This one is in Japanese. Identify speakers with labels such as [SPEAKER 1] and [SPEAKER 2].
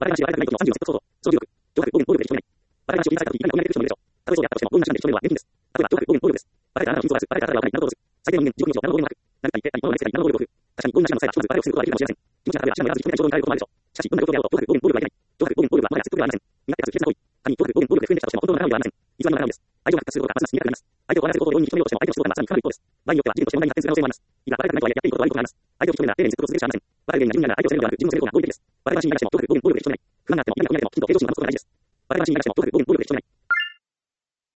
[SPEAKER 1] バラエティーの30のソード、その脅迫、暴力で人目ない。バラエティーを切り裂いた時、何かを言われる人もいるでしょう。たとえそうであったとしても、どんな手段で人目は厳禁です。例えば、脅迫、暴力です。バレエターなどの人をバレエターなどを行い、などを最低の人間、地獄の人、何の暴力もなく、何か言って、何者が見せたり、何の暴力を振る。確かに、どんな手段の際は、まずバレエをすることができるかもしれません。気持ちが高い、足のやらず、人目ない衝動に耐えることもあるでしょう。しかし、どんなことであろうと、脅迫、暴力はいけない。脅迫、暴力はもはや説得ではありません。苦手かつ危険な行為。他人に脅迫、暴力で不便でしたとしても、本当の仲間ではありません。偽りの仲間です。相手を発達することがますます苦手になります。相手を笑わせることを容易に認めようとしても、相手の仕事がまさにかなり一方です。場合によっては、自分として問題に発展する可能性もあります。いや、バレエターなどはやっていることは悪いことがあります。相手を認めるなら、丁寧に説得を続けるしかありません。バレエには人間が相手を責めるのではなく、自分の責めることが合理的です。バレエが死にながしても、脅迫、暴力で人目ない。不安があっても、嫌なことになっても、きちんと平常心を保つことが大事です。バレエが死にながしても、脅迫、